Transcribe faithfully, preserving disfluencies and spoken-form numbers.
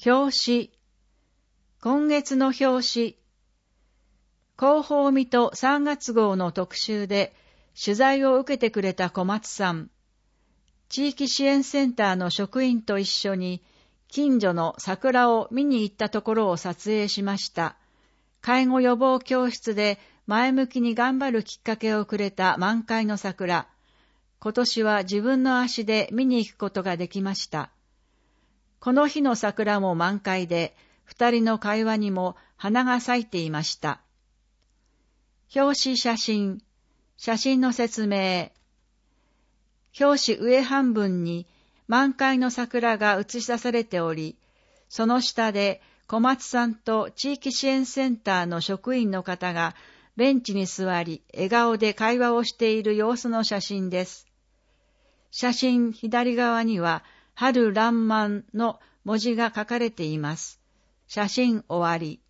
表紙。今月の表紙。広報見とさんがつ号の特集で取材を受けてくれた小松さん。地域支援センターの職員と一緒に近所の桜を見に行ったところを撮影しました。介護予防教室で前向きに頑張るきっかけをくれた満開の桜。今年は自分の足で見に行くことができました。この日の桜も満開で、二人の会話にも花が咲いていました。表紙写真、写真の説明。表紙上半分に満開の桜が映し出されており、その下で小松さんと地域支援センターの職員の方がベンチに座り、笑顔で会話をしている様子の写真です。写真左側には、春爛漫の文字が書かれています。写真終わり。